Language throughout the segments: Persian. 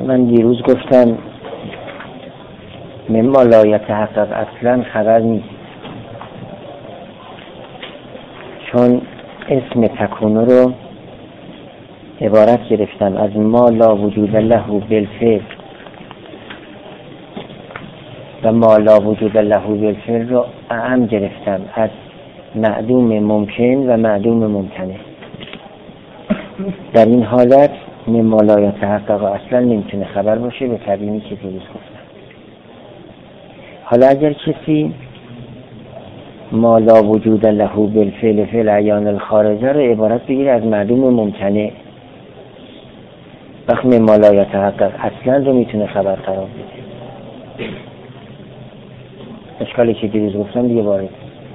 من دیروز گفتم مما لا یتحقق اصلا خبر نیست، چون اسم تکونو رو عبارت گرفتم از ما لا وجود له بالفعل و ما لا وجود له بالفعل رو اعم گرفتم از معدوم ممکن و معدوم ممتنع. در این حالت مما لا یتحقق اصلا نمیتونه خبر باشه به تبیینی که دیروز گفتم. حالا اگر کسی ما لا وجود له بالفعل فعل عیان الخارجه رو عبارت بگیره از معدوم ممتنع، وقت مما لا یتحقق اصلا رو میتونه خبر قرار بده. اشکالی که دیروز گفتم دیگه وارد.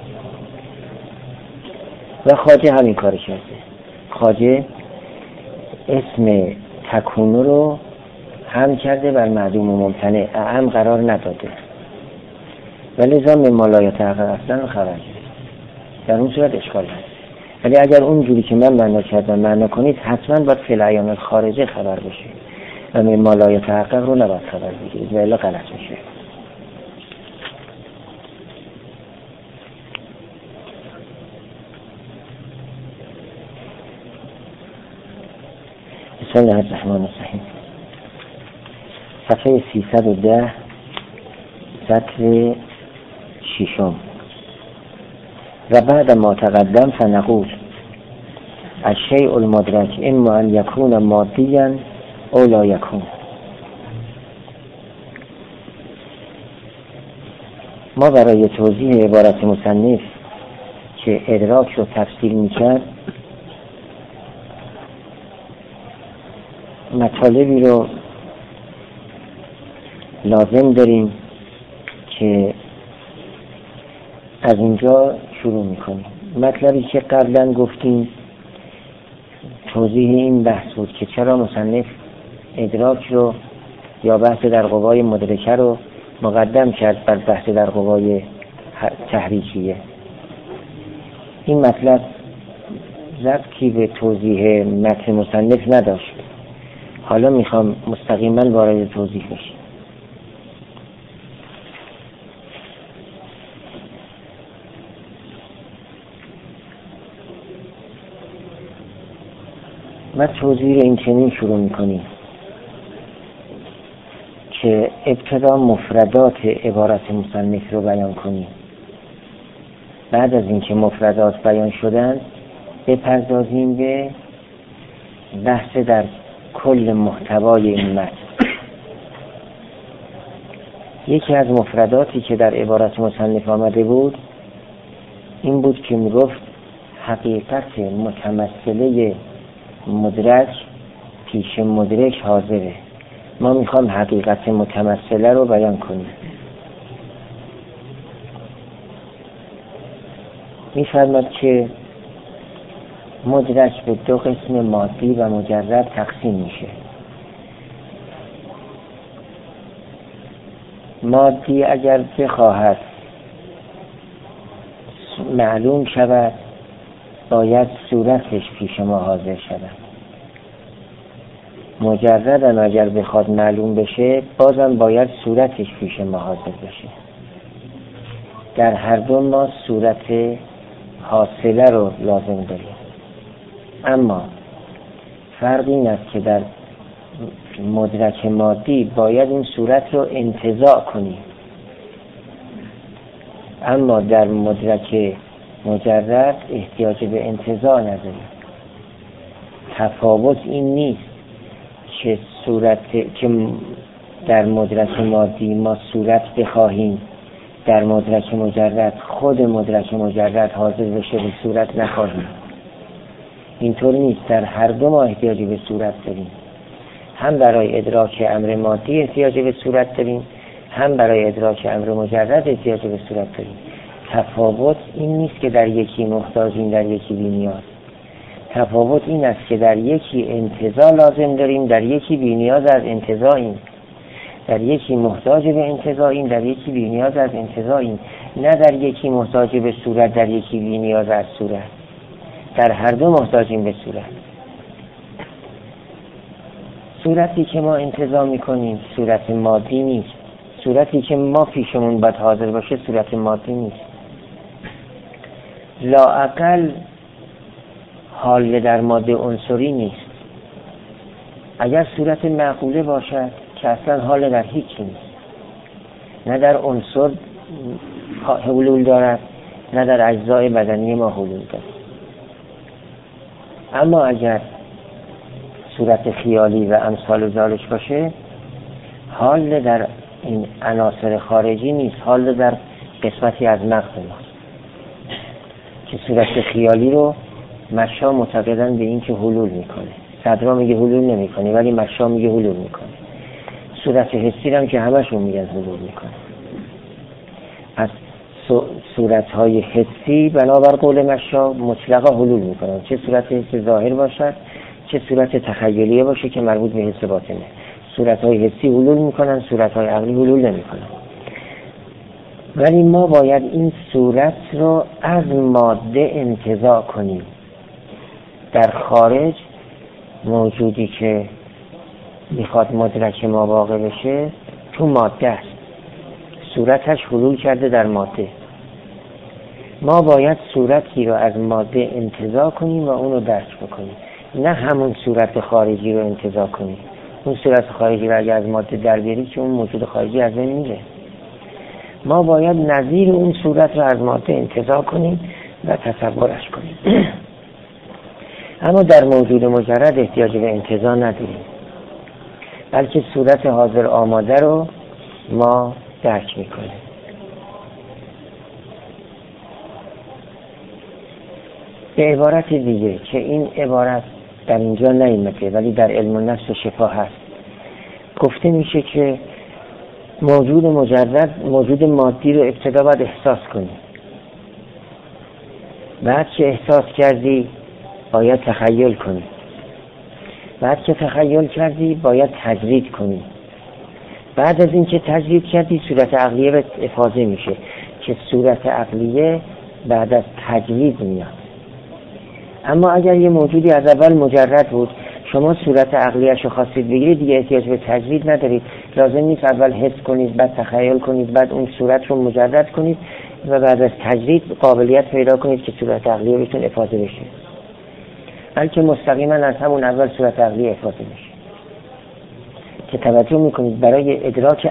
و خواجه همین کار کرده. خواجه اسم تکونو رو هم کرده بر معدوم ممتنع، اعم قرار نداده، ولی لزام مما لا یتحقق اصلا رو خبر کرده. در اون صورت اشکال هست. ولی اگر اون جوری که من معنا کردم معنا کنید، حتما باید فعل عیان الخارجه خبر بشه و مما لا یتحقق رو نباید خبر بگیرید و الا غلط میشه. بسم الله الرحمن الرحیم. صفحه 310 سطر 6. و بعد ما تقدم فنقول الشیء المدرک اما ان یکون مادیا او لا یکون. ما برای توضیح عبارت مصنف که ادراک رو تفسیر میکرد مطالبی رو لازم داریم که از اینجا شروع میکنیم. مطلبی که قبلا گفتیم توضیح این بحث بود که چرا مصنف ادراک رو یا بحث در قوای مدرکه رو مقدم کرد بر بحث در قوای تحریکیه. این مطلب ربطی به توضیح متن مصنف نداشت. حالا میخوام مستقیما وارد توضیح بشیم. ما توضیح این چنین شروع میکنیم که ابتدا مفردات عبارت مصنف رو بیان کنیم. بعد از اینکه مفردات بیان شدن بپردازیم به بحث در کل محتوای این متن. یکی از مفرداتی که در عبارت مصنف آمده بود این بود که میگفت حقیقت متمثله مدرک پیش مدرک حاضره. ما میخوام حقیقت متمثله رو بیان کنیم. میفرماد که مدرک به دو قسم مادی و مجرد تقسیم میشه. مادی اگر بخواهد معلوم شود باید صورتش پیش ما حاضر شود. مجرد اگر بخواد معلوم بشه بازم باید صورتش پیش ما حاضر بشه. در هر دو ما صورت حاصله رو لازم داریم. اما فرق این است که در مدرک مادی باید این صورت رو انتزاع کنیم، اما در مدرک مجرد احتیاج به انتزاع نداریم. تفاوت این نیست که که در مدرک مادی ما صورت بخواهیم، در مدرک مجرد خود مدرک مجرد حاضر بشه به صورت نخواهیم. اینطور نیست. در هر دو ما احتیاجی به صورت داریم. هم برای ادراک امر مادی احتیاجی به صورت داریم، هم برای ادراک امر مجرد احتیاجی به صورت داریم. تفاوت این نیست که در یکی محتاجیم در یکی بی نیاز. تفاوت این است که در یکی انتزاع لازم داریم، در یکی بی نیاز از انتزاعیم. در یکی محتاج به انتزاعیم، در یکی بی نیاز از انتزاعیم. نه در یکی محتاج به صورت، در یکی بی نیاز از صورت. در هر دو محتاجیم به صورت. صورتی که ما انتزاع میکنیم صورت مادی نیست. صورتی که ما پیشمون باید حاضر باشه صورت مادی نیست. لااقل حال در ماده عنصری نیست. اگر صورت معقوله باشد که اصلا حال در هیچی نیست، نه در عنصر حلول دارد نه در اجزای بدنی ما حلول دارد. اما اگر صورت خیالی و امثال ذالک باشه، حال در این عناصر خارجی نیست، حال در قسمتی از مغز ماست که صورت خیالی رو مشا معتقدن به این که حلول میکنه. صدرا میگه حلول نمیکنه ولی مشا میگه حلول میکنه. صورت حسی هم که همشون میگن حلول میکنه. از صورتهای حسی بنابر قول مشا مطلقا حلول میکنن، چه صورت حسی ظاهر باشد چه صورت تخیلیه باشه که مربوط به حس باطنه. صورتهای حسی حلول میکنن، صورتهای عقلی حلول نمیکنن. ولی ما باید این صورت رو از ماده انتزاع کنیم. در خارج موجودی که میخواد مدرک ما واقع بشه تو ماده است، صورتش حلول کرده در ماده. ما باید صورتی رو از ماده انتزاع کنیم و اونو درک بکنیم، نه همون صورت خارجی رو انتزاع کنیم. اون صورت خارجی رو اگر از ماده در بیاری که اون موجود خارجی از بین میره. ما باید نظیر اون صورت رو از ماده انتزاع کنیم و تصورش کنیم. اما در موجود مجرد احتیاج به انتزاع نداریم، بلکه صورت حاضر آماده رو ما درک میکنیم. به عبارت دیگه که این عبارت در اینجا نیامده ولی در علم النفس و شفا هست، گفته میشه که موجود مجرد موجود مادی رو ابتدا باید احساس کنی. بعد که احساس کردی باید تخیل کنی. بعد که تخیل کردی باید تجرید کنی. بعد از این که تجرید کردی صورت عقلیه به افاضه میشه که صورت عقلیه بعد از تجرید میاد. اما اگر یه موجودی از اول مجرد بود، شما صورت عقلیه‌شو خواستید بگیرید، دیگه احتیاج به تجرید ندارید. لازم نیست اول حس کنید، بعد تخیل کنید، بعد اون صورت رو مجرد کنید و بعد از تجرید قابلیت پیدا کنید که صورت عقلیه بهتون افاضه بشه، بلکه مستقیما از همون اول صورت عقلیه افاضه بشه. که توجه میکنید برای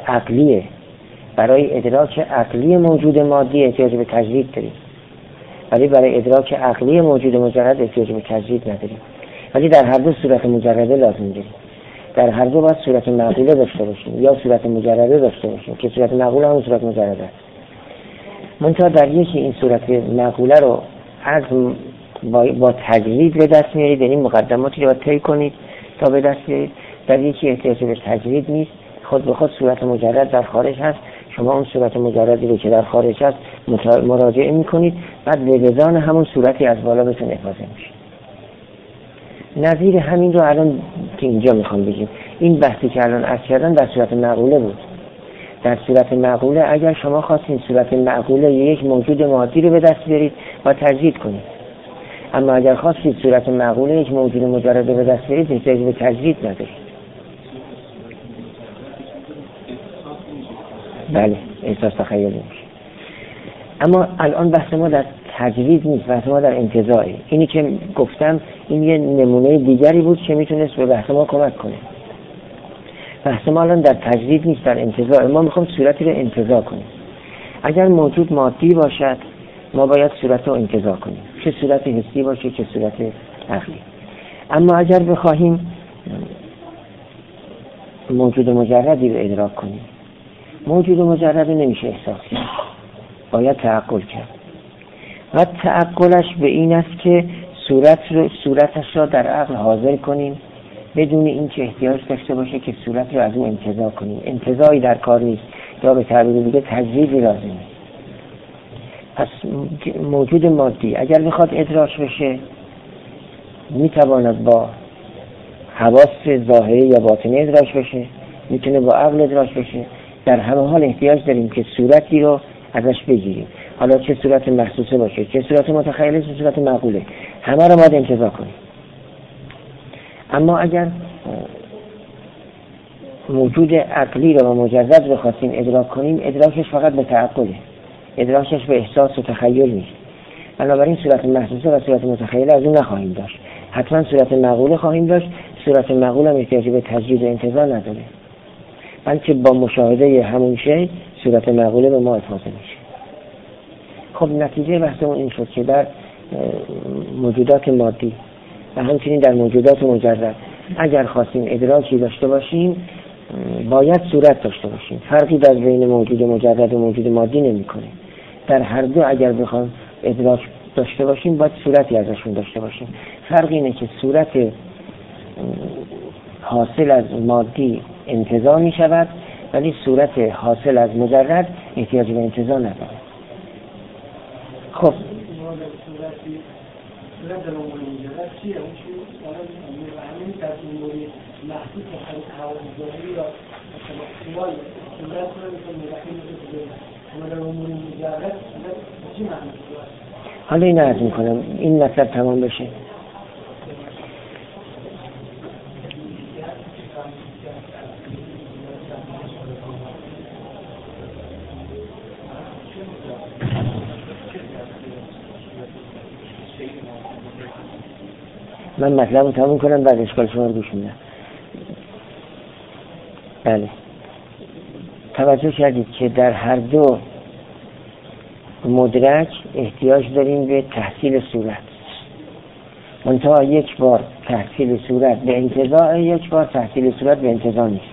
ادراک عقلی موجود مادی احتیاج به تجرید دارید، ولی برای ادراک عقلی موجود مجرد احتیاج به تجرید نداریم. ولی در هر دو صورت مجرده لازم داریم. در هر دو باید صورت معقوله داشته باشیم یا صورت مجرده داشته باشیم که صورت معقوله هم صورت مجرده است. منتها در یکی این صورت معقوله رو از با تجرید به دست میارید، یعنی مقدماتی رو باید طی کنید تا به دست بیارید. در یکی احتیاج به تجرید نیست، خود به خود صورت مجرد در خارج هست. شما اون صورت مجردی رو که در خارج هست مراجعه میکنید، بعد به وزان همون صورتی از بالا بهتون افاضه میشه. نظیر همین رو الان که اینجا میخوام بگیم، این بحثی که الان عرض کردن در صورت معقوله بود. در صورت معقوله اگر شما خواستین صورت معقوله یک موجود مادی رو به دست بیارید با تجرید کنید. اما اگر خواستید صورت معقوله یک موجود مجرد رو به دست بیارید احتیاج به تجرید ندارید. بله، احساس تخیل میشه. اما الان بحث ما در تجرید نیست، بحث ما در انتزاعه. اینی که گفتم این یه نمونه دیگری بود که میتونست به بحث ما کمک کنه. بحث ما الان در تجرید نیست، در انتزاعه. ما میخوام صورتی رو انتزاع کنیم. اگر موجود مادی باشد ما باید صورت رو انتزاع کنیم، چه صورت حسی باشه چه صورت عقلی. اما اگر بخواهیم موجود مجردی رو ادراک کنیم، موجود مجرد نمیشه احساس کرد، باید تعقل کرد. و تعقلش به این است که صورتش را در عقل حاضر کنیم بدون اینکه احتیاج داشته باشه که صورت رو از اون انتزاع کنیم. انتزاعی در کار نیست، یا به تعبیر دیگه تجریدی لازمه. پس موجود مادی اگر بخواد ادراک بشه میتواند با حواس ظاهری یا باطنی ادراک بشه، میتونه با عقل ادراک بشه. در همه حال احتیاج داریم که صورتی رو ازش بگیریم، حالا چه صورت محسوسه باشه چه صورت متخیله چه صورت معقوله، همه رو باید انتزاع کنیم. اما اگر موجود عقلی رو با مجرد بخواستیم ادراک کنیم، ادراکش فقط به تعقله، ادراکش به احساس و تخیل نیست. بنابراین صورت محسوسه و صورت متخیله از اون نخواهیم داشت، حتما صورت معقوله خواهیم داشت. صورت معقول هم احتیاجی به تجدید و انتظار نداره، بلکه با مشاهده همون شی صورت معقوله به ما افاضه میشه. خب نتیجه بحثمون این شد که در موجودات مادی و همچنین در موجودات مجرد اگر خواستیم ادراکی داشته باشیم باید صورت داشته باشیم. فرقی در بین موجود مجرد و موجود مادی نمی کنه. در هر دو اگر بخوام ادراک داشته باشیم باید صورتی ازشون داشته باشیم. فرق اینه که صورت حاصل از مادی انتزاع می شود، ولی صورت حاصل از مجرد احتیاج به انتزاع نداره. خب حالا این عرض میکنم این مطلب تمام بشه. من مطلب رو تمام کنم بعد اشکال شما رو گوش میدم. بله، توجه کردید که در هر دو مدرک احتیاج داریم به تحصیل صورت. منتها یک بار تحصیل صورت به انتزاع، یک بار تحصیل صورت به انتزاع نیست.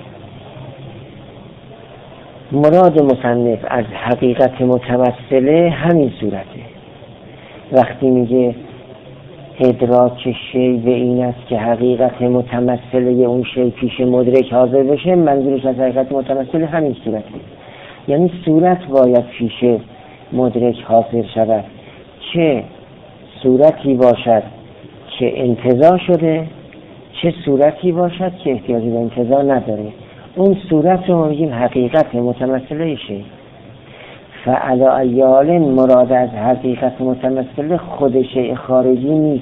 مراد مصنف از حقیقت متمثله همین صورته. وقتی میگه ادراک شی به این است که حقیقت متمثله اون شی پیش مدرک حاضر بشه، منظورش از حقیقت متمثله همین صورته. یعنی صورت باید پیش مدرک حاضر شود، چه صورتی باشد که انتزاع شده، چه صورتی باشد که احتیاجی به انتزاع نداره. اون صورت رو ما میگیم حقیقت متمثله شی. فعلا ایال مراد از حقیقت متمثله خود شیء خارجی نیست،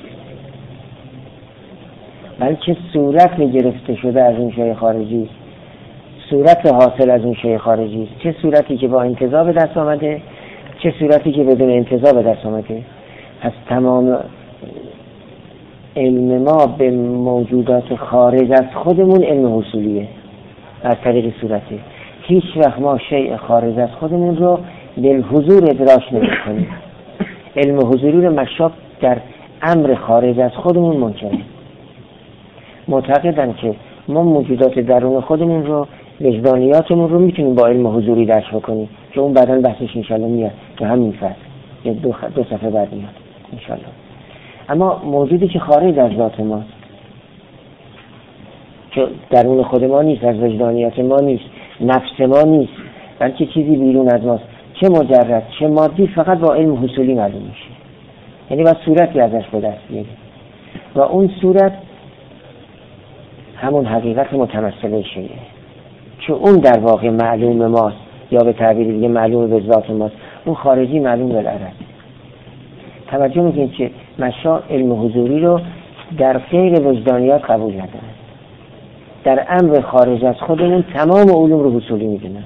بلکه صورت گرفته شده از اون شیء خارجی، صورت حاصل از اون شیء خارجی. چه صورتی که با انتزاع به دست آمده، چه صورتی که بدون انتزاع به دست آمده. از تمام علم ما به موجودات خارج از خودمون علم حصولیه از طریق صورته. هیچ وقت ما شیء خارج از خودمون رو بالحضور ادراک نمی کنیم. علم حضوری رو مشاب در امر خارج از خودمون منکره. معتقدن که ما موجودات درون خودمون رو، وجدانیاتمون رو میتونیم با علم حضوری درک بکنیم که اون بعداً بحثش انشالله میاد که همین فصل یه دو صفحه بعد میاد انشالله. اما موجودی که خارج از ذات ماست، که درون خود ما نیست، از وجدانیات ما نیست، نفس ما نیست، بلکه چیزی بیرون از ماست، چه مجرد چه مادی، فقط با علم حصولی معلوم میشه. یعنی با صورتی ازش به دست میاد و اون صورت همون حقیقت متمثله شیه، که اون در واقع معلوم ماست، یا به تعبیر دیگه معلوم به ذات ماست. اون خارجی معلوم بالعرض. توجه میکنید که مشا علم حضوری رو در غیر وجدانیات قبول ندارن. در امر خارج از خودمون تمام علوم رو حصولی میدونن،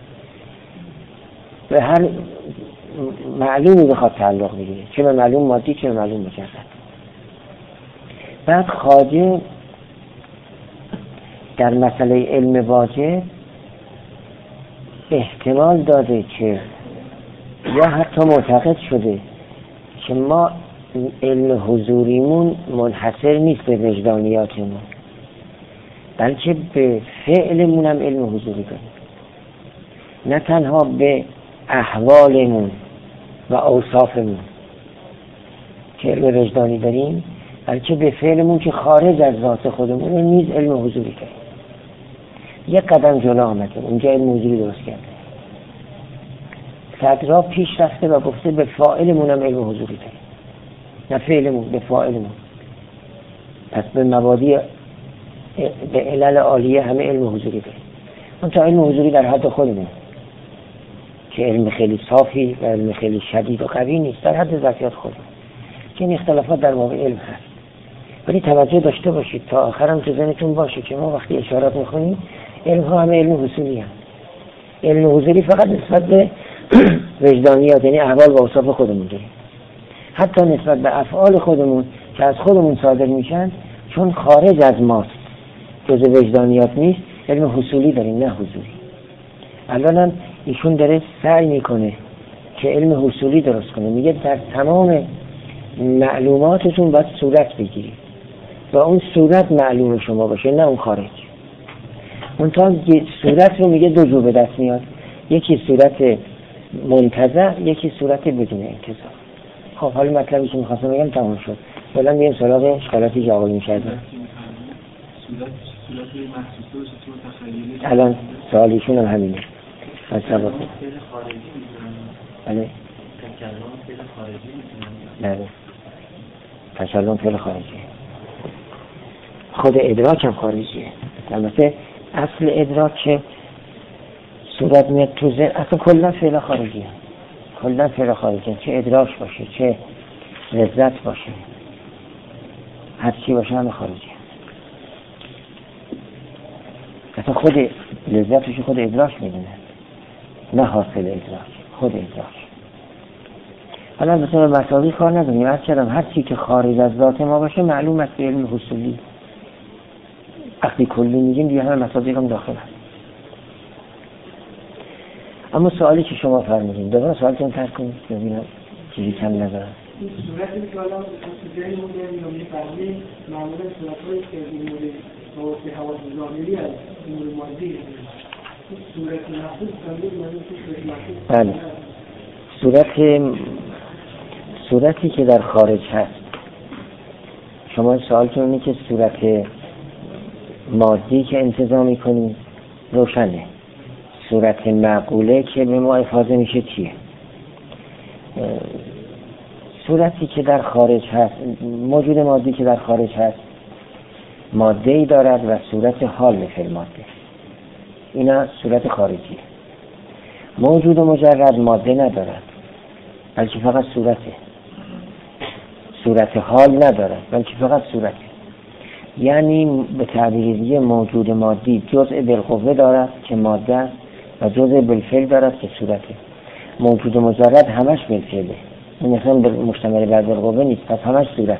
به هر معلومی بخواد تعلق بگیره، چه به معلوم مادی چه به معلوم مجرد. بعد خواجه در مسئله علم واجب احتمال داده که یا حتی معتقد شده که ما علم حضوریمون منحصر نیست به وجدانیاتمون، بلکه به فعلمون هم علم حضوری داریم. نه تنها به احوالمون و اوصافمون که علم وجدانی داریم، بلکه به فعلمون که خارج از ذات خودمون نیز علم حضوری داریم. یک قدم جلو آمده، اونجا علم حضوری درست کرده. صدرا پیش رفته و گفته به فاعلمون هم علم حضوری داریم، نه فعلمون، به فاعلمون. پس به مبادی به علل عالیه همه علم حضوری داریم. اون تا علم حضوری در حد خودمون که علم خیلی صافی و علم خیلی شدید و قوی نیست، در حد ذاتیات خودمون که این اختلافات در واقع علم هست. ولی توجه داشته باشید تا آخرم تو ذهنتون باشه که ما وقتی اشارات میخونیم علم ها همه علم حصولی هم. علم حصولی فقط نسبت به وجدانیات، یعنی احوال و اوصاف خودمون داریم. حتی نسبت به افعال خودمون که از خودمون صادر میشن، چون خارج از ماست، جز وجدانیات نیست، علم حصولی داریم نه حضوری. الان ایشون داره سعی میکنه که علم حصولی درست کنه. میگه در تمام معلوماتتون باید صورت بگیرید و اون صورت معلوم شما باشه، نه اون خارج. اون تا صورت رو میگه دو جو به دست میاد، یکی صورت منتزع، یکی صورت بدون انتزاع. خب حالا مطلبی که میخواستم بگم تمام شد. حالا میریم سراغ اشکالاتی که آقایون کردن. الان سوالیشون هم همینه. بله. تکلم فعل خارجی. خود ادراک هم خارجیه. البته اصل ادراک که صورت میاد تو ذهن، اصلا کلا فعل خارجیه. کلا فعل خارجیه، چه ادراک باشه، چه لذت باشه، هر چی باشه همه خارجیه. اصلا خود لذتش خود ادراک میدونه، نه حاصل ادراک، خود ادراک. حالا مثلا مساوی کار نداریم، از کردم هر چی که خارج از ذات ما باشه معلوم است به علم حصولی. وقتی کلی میگیم دیگه همه مساوی هم داخل هست. اما سوالی که شما فرمودین دوباره سوالتون ترک کنید ببینم چیزی کم نذارم. صورتی که حالا جایی مونده یا میفرمایید معمولا صورت‌هایی که این مورد با حواس ظاهری از این مورد مادی صورت محسوس کنید معنی بله. صورتی که در خارج هست، شما سوالتون اینه که صورت مادی که انتزاع می‌کنید روشنه، صورت معقوله که به ما افاضه میشه چیه؟ صورتی که در خارج هست، موجود مادی که در خارج هست ماده‌ای دارد و صورت حال مثل ماده، اینا صورت خارجی. موجود مجرد ماده ندارد بلکه فقط صورته، صورت حال ندارد بلکه فقط صورته. یعنی به تعبیر دیگه موجود مادی جزء بالقوه دارد که ماده است و جزء بالفعل دارد که صورته. موجود مجرد همش بالفعله، این مثلا مشتمل بر بالقوه نیست، پس همش صورته.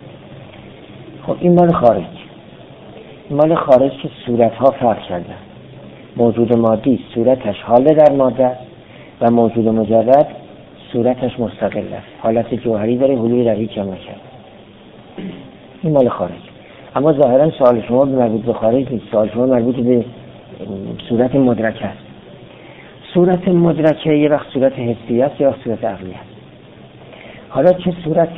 خب این مال خارج. مال خارج که صورت ها فرق کردن. موجود مادی صورتش حال در ماده است و موجود مجرد صورتش مستقل است، حالت جوهری داره، حلولی در هیچ جا نکرد. این مال خارج. اما ظاهرا سوال شما مربوط به خارج نیست، سوال شما مربوط به صورت مدرکه است. صورت مدرکه یه وقت صورت حسی است یا صورت عقلی است. حالا چه صورت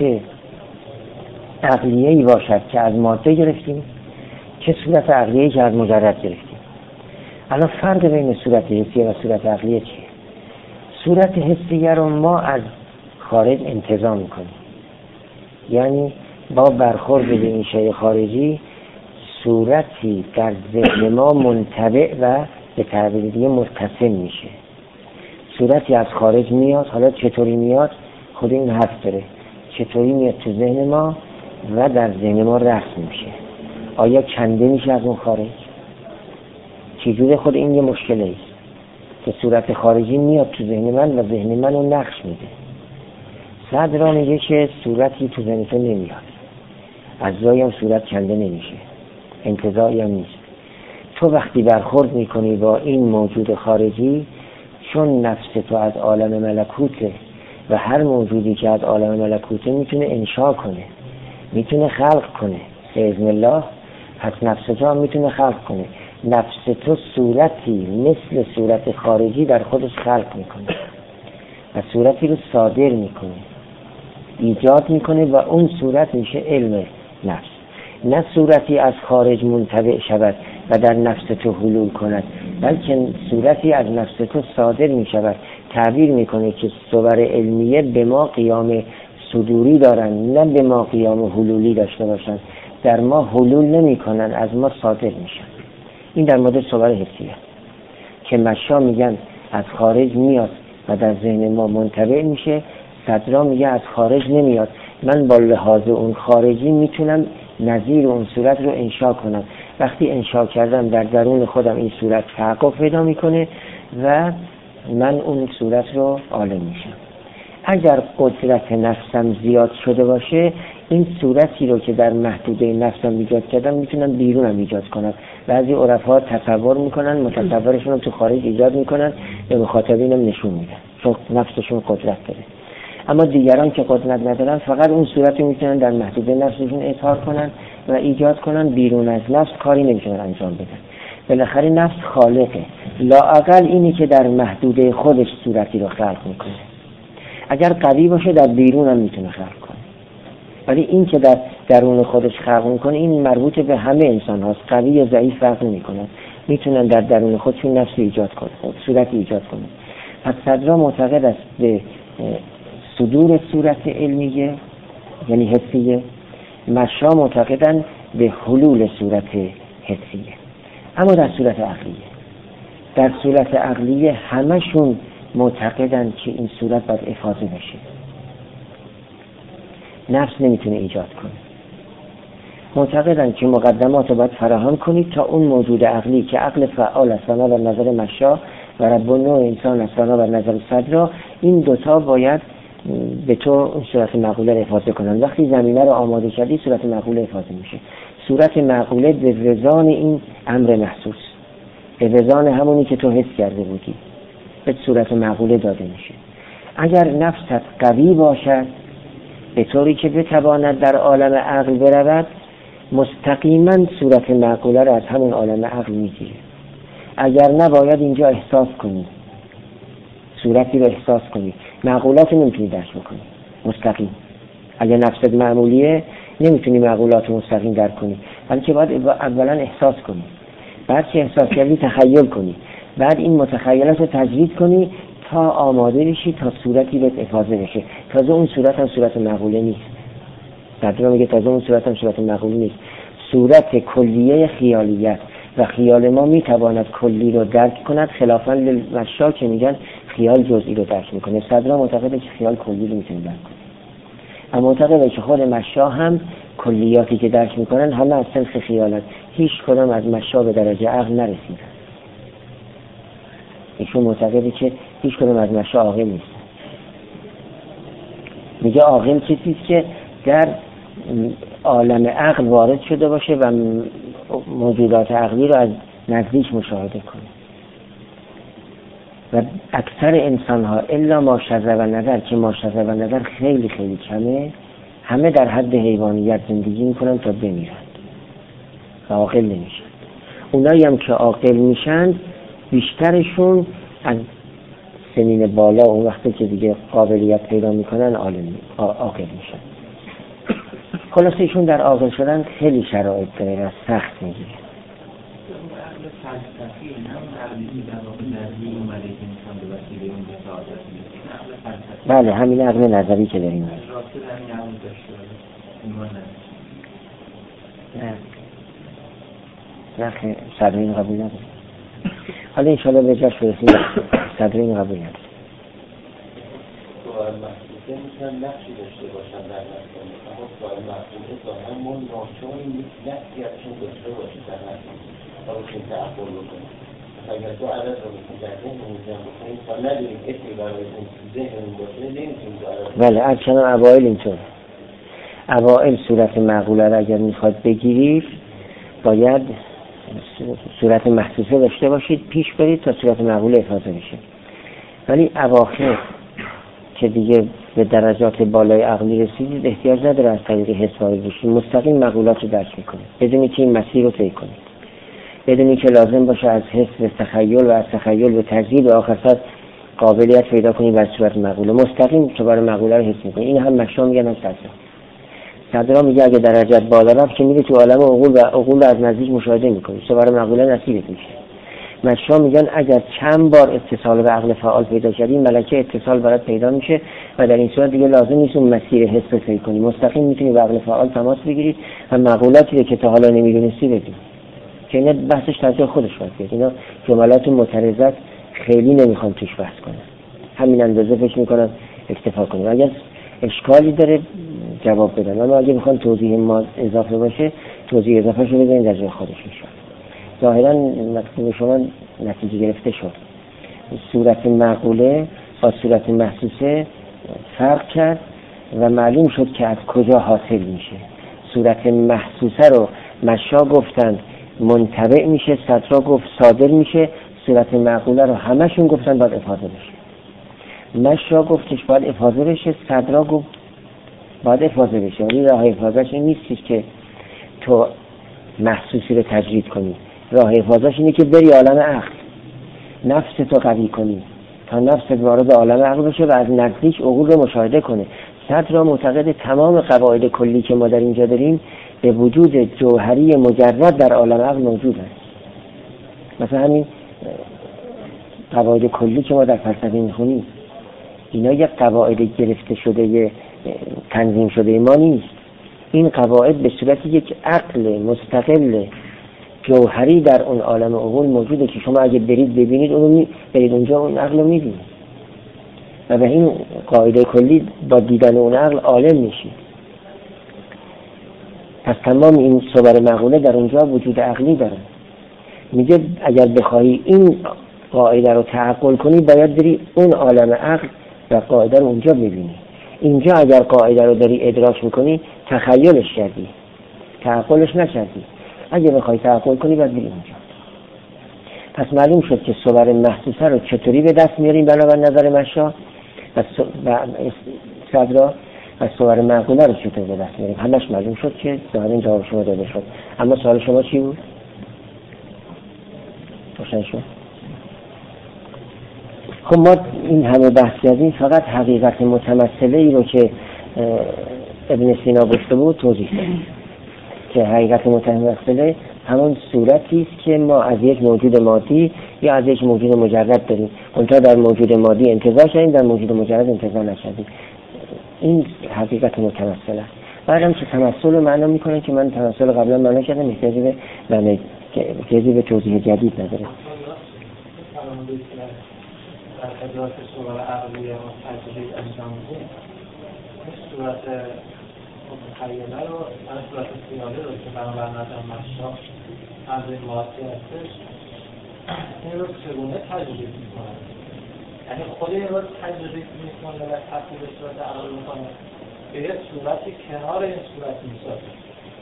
عقلیه‌ای باشد که از ماده گرفتیم، چه صورت عقلیه‌ای که از مجرد گرفتیم. الان فرق بین صورت حسی و صورت عقلیه چیه؟ صورت حسیه رو ما از خارج انتزاع میکنیم، یعنی با برخورد به این شیء خارجی صورتی در ذهن ما منطبع و به تعبیر دیگه متصل میشه. صورتی از خارج میاد، حالا چطوری میاد خود این حرف داره، چطوری میاد تو ذهن ما و در ذهن ما رسم میشه. آیا کنده میشه از اون خارج؟ چجوری؟ خود این یه مشکله است که صورت خارجی میاد تو ذهن من و ذهن من رو نقش میده. صدرا میگه که صورتی تو ذهن تو نمیاد، اجزایی هم صورت کنده نمیشه، انتزاعی هم نیست. تو وقتی برخورد میکنی با این موجود خارجی، چون نفس تو از عالم ملکوته و هر موجودی که از عالم ملکوته میتونه انشاء کنه، میتونه خلق کنه به اذن الله، پس نفس تو هم میتونه خلق کنه. نفس تو صورتی مثل صورت خارجی در خودش خلق میکنه و صورتی رو صادر میکنه، ایجاد میکنه و اون صورت میشه علم نفس. نه صورتی از خارج منطبع شود و در نفس تو حلول کند، بلکه صورتی از نفس تو صادر میشود، تعبیر میکنه که صور علمیه به ما قیام صدوری دارن، نه به ما قیام حلولی داشته باشن. در ما حلول نمی کنن، از ما صادر میشن. این در مورد صور حسیه که مشا میگن از خارج میاد و در ذهن ما منطبع میشه. صدرا میگه از خارج نمیاد، من با لحاظ اون خارجی میتونم نظیر اون صورت رو انشا کنم وقتی انشا کردم در درون خودم این صورت تحقق پیدا میکنه و من اون صورت رو عالم میشم. اگر قدرت نفسم زیاد شده باشه، این صورتی رو که در محدوده نفسم ایجاد کردم میتونم بیرونم ایجاد کنم. بعضی عرفا تصور میکنن، متصورشون رو تو خارج ایجاد میکنن، به مخاطبینم نشون میدن چون نفسشون قدرت داره. اما دیگران که قدرت ندارن فقط اون صورتی میتونن در محدوده نفسشون اظهار کنن و ایجاد کنن، بیرون از نفس کاری نمیتونن انجام بدن. بالاخره نفس خالقه، لااقل اینی که در محدوده خودش صورتی رو خلق میکنه. اگر قوی باشه در بیرون هم میتونه خلق کنه، ولی این که در درون خودش خلق میکنه این مربوط به همه انسان هاست. قوی یا ضعیف فرق نمیکنه، میتونن در درون خودشون نفسی ایجاد کنن، صورتی ایجاد کنن. پس صدرا معتقد است به صدور صورت علمیه یعنی حسیه، مشا معتقدن به حلول صورت حسیه. اما در صورت عقلیه، در صورت عقلیه همشون معتقدن که این صورت باید افاضه بشه، نفس نمیتونه ایجاد کنه. معتقدن که مقدمات رو باید فراهم کنید تا اون موجود عقلی که عقل فعال است بر نظر مشا و رب النوع انسان است بر نظر صدرا، این دوتا باید به تو اون صورت معقوله رو افاضه کنن. وقتی زمینه رو آماده کردی صورت معقوله افاضه میشه. صورت معقوله به وزان این امر محسوس، به وزان همونی که تو حس کرده بودی به صورت معقوله داده میشه. اگر نفست قوی باشد به طوری که بتواند در عالم عقل برود، مستقیما صورت معقوله رو از همون عالم عقل میگیره. اگر نباید اینجا احساس کنی، صورتی رو احساس کنی، معقولات نمیتونی درک بکنی مستقیم. اگر نفست معمولیه نمیتونی معقولات مستقیم درک کنی، بلکه باید اولا احساس کنی، بعد که احساس کردی تخیل کنی، بعد این متخیلات رو تجدید کنی تا آماده بشی تا صورتی بهت افاضه بشه. تازه اون صورت هم صورت معقوله نیست. صدرا میگه تازه اون صورت هم صورت معقوله نیست، صورت کلیه خیالیت و خیال ما میتواند کلی رو درک کند، خلافاً للمشا که میگن خیال جزئی رو درک میکنه. صدرا معتقده که خیال کلی رو میتونه درک کنه، اما معتقده که خود مشا هم کلیاتی که درک میکنن همه از سنخ خیالت، هیچ کدام از مشا به درجه عقل نرسیدن. ایشون معتقده که هیچ کدام از مشا عاقل نیست. میگه عاقل کسی است که در عالم عقل وارد شده باشه و موجودات عقلی رو از نزدیک مشاهده کنه. و اکثر انسان ها الا ما شذ و نظر، که ما شذ و نظر خیلی خیلی کمه، همه در حد حیوانیت زندگی میکنن تا بمیرن و عاقل نمیشن. اونایی هم که عاقل میشن بیشترشون از سنین بالا، اون وقتی که دیگه قابلیت پیدا میکنن عاقل میشن. خلاصه ایشون در عاقل شدن خیلی شرایط داره و سخت میگیره. بله همین عقل نظری که داریم. نه صدرین قبول نداره. حالا انشاءالله به جاش برسیم صدرین قبول نداره. سوال محسوسه میتونن نقشی داشته باشن در نفسان، اما سوال محسوسه تا همون ناچاری نقشی ازشون داشته باشه در نفسان تا بسیم تعقل بکنیم. اگر تو عدد رو بسیم در ذهنمون جمع بکنیم تا نداریم اسمی برای ذهنمون باشه نمیتونیم تو عدد. بله همچنان اوائل اینطور. اوائل صورت معقوله را اگر میخواد بگیرید باید صورت محسوسه داشته باشید، پیش برید تا صورت معقوله افاضه بشه. ولی اواخر که دیگه به درجات بالای عقلی رسیدید احتیاج نداره از طریق حس وارد بشید، مستقیم معقولات رو درک میکنید بدونی که این مسیر رو طی کنید، بدونی که لازم باشه از حس به تخیل و از تخیل به تجزیه به آخر سر قابلیت پیدا کنید بر صورت معقوله، مستقیم تو برای معقوله رو حس میکنید. این هم مشا میگن هم صدرا میگه اگه درجات بالا رفت که میری تو عالم عقول و عقول از نزدیک مشاهده میکنی، تو برای معقوله نصیبت میشه. مشا میگن اگر چند بار اتصال به عقل فعال پیدا کردی ملکه اتصال برات پیدا میشه و در این صورت دیگه لازم نیست اون مسیر حس رو طی کنی، مستقیم میتونی به عقل فعال تماس بگیری و معقولاتی رو که تا حالا نمیدونستی بدی. که اینا بحثش تازه خودش باید بیاد، اینا جملات معترضات خیلی نمیخوام توش بحث کنم، همین اندازه فکر میکنم اکتفا کنیم. اگر اشکالی داره جواب بدن، اما اگه میخوان توضیح ما اضافه باشه توضیح اضافه شده بزنید در جای خودش میشه. ظاهرا مطلب شما نتیجه گرفته شد. صورت معقوله با صورت محسوسه فرق کرد و معلوم شد که از کجا حاصل میشه. صورت محسوسه رو مشا گفتن منتبع میشه، صدرا گفت صادر میشه. صورت معقوله رو همشون گفتن باید افاضه بشه. مشا گفتش باید افاضه بشه، صدرا گفت باید افاضه بشه. ولی راه افاضهش این نیستش که تو محسوسی رو تجرید کنی. راه افاضهش اینه که بری عالم عقل، نفس تو قوی کنی تا نفست وارد عالم عقل بشه و از نزدیک عقول رو مشاهده کنه. صدرا معتقد تمام قواعد کلی که ما در اینجا داریم به وجود جوهری مجرد در عالم عقل موجود است. مثلا همین قواعد کلی که ما در فلسفه میخونیم، اینا یک قواعد گرفته شده تنظیم شده ما نیست. این قواعد به صورت یک عقل مستقل جوهری در اون عالم عقول موجوده که شما اگه برید ببینید اونو برید اونجا اون عقل رو میبینید و به این قاعده کلی با دیدن اون عقل عالم میشید. پس تمام این صور معقوله در اونجا وجود عقلی داره. میگه اگر بخوای این قاعده رو تعقل کنی باید بری اون عالم عقل و قاعده رو اونجا ببینی. اینجا اگر قاعده رو داری ادراک میکنی تخیلش کردی، تعقلش نکردی. اگه بخوای تعقل کنی باید بری اونجا. پس معلوم شد که صور محسوسه رو چطوری به دست میاریم بنابر نظر مشا و صدرا و صور معقوله رو چطور به دست میاریم. همش معلوم شد که ظاهرا جواب شما داده شد. اما سوال شما چی بود؟ روشن شد؟ خب ما این همه بحث کردیم، فقط حقیقت متمثله ای رو که ابن سینا گفته بود توضیح دادیم که حقیقت متمثله همون صورتی است که ما از یک موجود مادی یا از یک موجود مجرد داریم. اونتا در موجود مادی انتزاع کردیم، در موجود مجرد انتزاع نکردیم. این حقیقت متمثله. بعدم که تمثل رو معنا میکنه که من تمثل قبلا معنا کردم، احتیاجی به توضیح جدید نداره. در ادراک صور عقلی یا تجرید انجام بدیم صورت متخیله رو صورت خیالی رو که بنابر نظر مشا از این واقعی هستش این رو چگونه تجرید میکنه؟ یعنی خود این رو تجرید میکنه و تبدیل به صورت عقلی میکنه به یک صورتی کنار این صورت میسازه.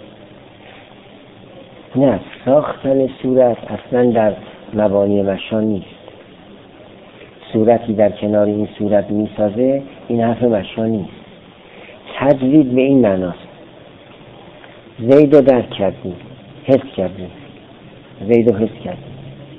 نه، ساختن صورت اصلا در مبانی مشا نیست. صورتی در کنار این صورت میسازه این حرف مشا نیست. تجرید به این معناست زید رو درک کردیم، حس کردیم، زید رو حس کردیم،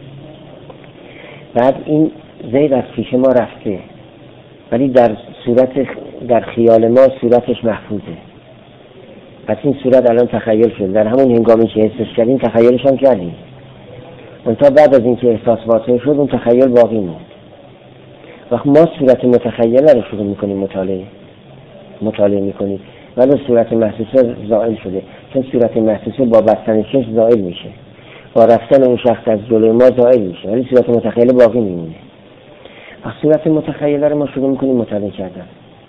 بعد این زید از پیش ما رفته ولی در خیال ما صورتش محفوظه. پس این صورت الان تخیل شد، در همون هنگامی که حسش کردیم تخیلش هم کردیم. اونتا بعد از اینکه احساس واقع شد اون تخیل باقی موند. وقت ما صورت متخیله رو شروع میکنیم مطالعه میکنیم ولی صورت محسوسه زائل شده، چون صورت محسوسه با بستن چشم زائل میشه، با رفتن اون شخص از جلوی ما زائل میشه ولی صورت متخیله باقی میمونه. وقت صورت متخیله رو ما شروع میکنیم مطالعه کردن،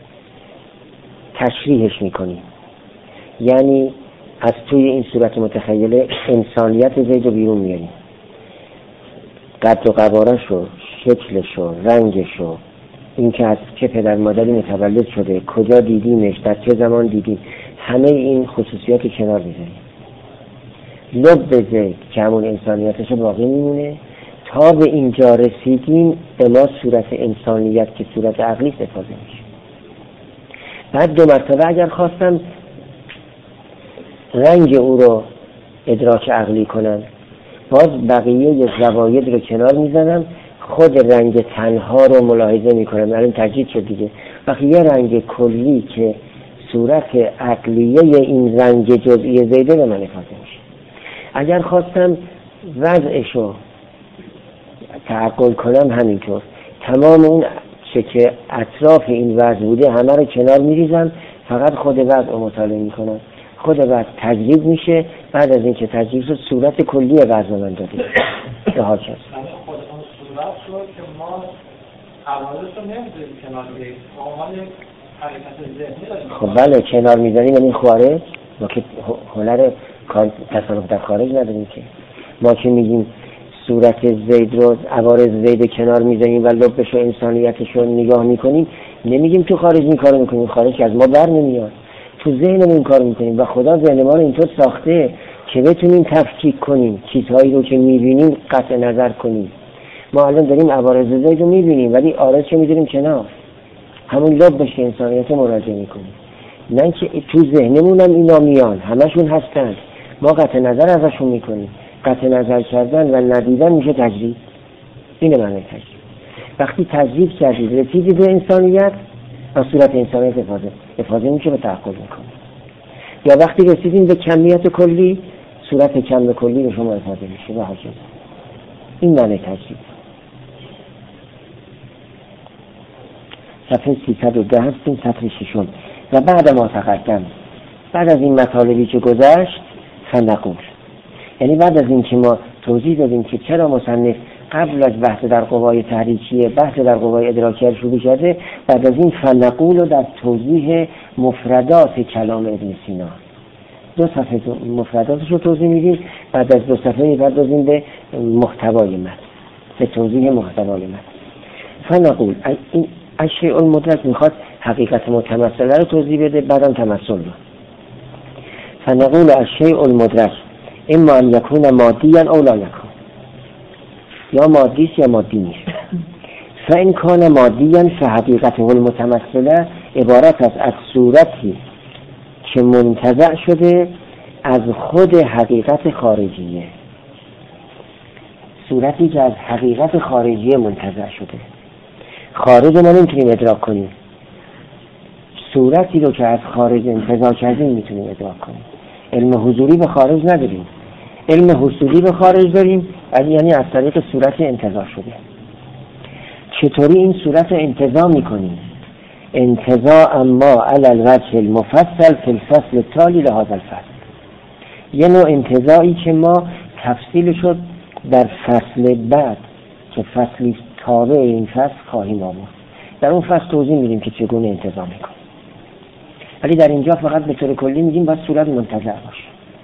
تشریحش میکنیم، یعنی از توی این صورت متخیله انسانیت زید رو بیرون میاریم، قد و قواره‌شو، شکلشو، رنگشو، این که از چه پدر مادری متولد شده، کجا دیدیمش، در چه زمان دیدیم، همه این خصوصیات کنار بذاریم. لب زید که همون انسانیتش باقی میمونه. تا به اینجا رسیدیم به ما صورت انسانیت که صورت عقلی استفاده میشه. بعد دو مرتبه اگر خواستم رنگ او رو ادراک عقلی کنم، باز بقیه زواید رو کنار میزنم، خود رنگ تنها رو ملاحظه میکنم. الان تجدید شد دیگه. وقتی یه رنگ کلی که صورت عقلیه این رنگ جزئی زیده به من افاده میشه. اگر خواستم وضعشو تعقل کنم همینطور، تمام اون چه که اطراف این وضع بوده همه رو کنار میریزم، فقط خود وضع رو مطالعه میکنم. خود وضع تجدید میشه. بعد از اینکه تجدید شد صورت کلی وضع من داده به حال شد. صورت شد که ما حوالش رو نمیذاریم کنار بگیم، عنوان حرکت ذهنی داریم. خب بله کنار میذاریم. یعنی خواره ما که هنر تصرف در خارج نداریم که. ما که میگیم صورت زید رو عوارض زید کنار میزنیم و لبش و انسانیتش رو نگاه میکنیم، نمیگیم تو خارج این کارو میکنیم، خارج که از ما بر نمیاد، تو ذهنمون این کارو میکنیم و خدا ذهن ما رو اینطور ساخته که بتونیم تفکیک کنیم، چیزهایی رو که میبینیم قطع نظر کنیم. ما الان داریم عوارض زید رو میبینیم ولی عارض رو میذاریم کنار، همون لبش که انسانیت مراجعه میکنیم. نه که تو ذهنمون هم اینا میان، همشون هستن، ما قطع نظر ازشون میکنیم. قطع نظر کردن و ندیدن میشه تجرید. اینه معنی تجرید. وقتی تجرید کردید رسیدید به انسانیت، از صورت انسانیت افاضه میشه به تحقق میکنه. یا وقتی رسیدیم به کمیت کلی، صورت کم کلی به شما افاضه میشه و هاکذا. این معنی تجرید. صفحه 310 هستیم، سطر 6. و بعد ما تقدم، بعد از این مطالبی که گذشت، فنقول، یعنی بعد از این که ما توضیح دادیم که چرا مصنف قبل از بحث در قوای تحریکیه بحث در قوای ادراکیه شروع کرده، بعد از این فنقول رو در توضیح مفردات کلام ابن سینا 2 صفحه مفرداتش رو توضیح میدیم، بعد از 2 صفحه میپردازیم به محتوای متن، به توضیح محتوای متن. فنقول، این اشیاء المدرک میخواد حقیقت متمثله رو توضیح بده، بعدم تمثل رو. فنقول اشیاء المدرک اما ان یکون مادیا او لا یکون، یا مادی است یا مادی نیست. فان کان مادیا فحقیقته المتمثله عبارت است از صورتی که منتزع شده از خود حقیقت خارجیه، صورتی که از حقیقت خارجیه منتزع شده. خارج ما نمیتونیم ادراک کنیم، صورتی رو که از خارج انتزاع کردیم میتونیم ادراک کنیم. علم حضوری به خارج نداریم، علم حصولی به خارج داریم، یعنی از طریق صورت انتزاع شده. چطوری این صورت رو انتزاع میکنیم؟ انتزاع اما علی الوجه المفصل فی الفصل التالی لهذا الفصل، یه نوع انتزاعی که ما تفصیل شد در فصل بعد که فصلی تابع این فصل خواهیم آورد. در اون فصل توضیح میدیم که چگونه انتزاع میکنیم، ولی در اینجا فقط به طور کلی میگیم باید صورت منتزع باشه.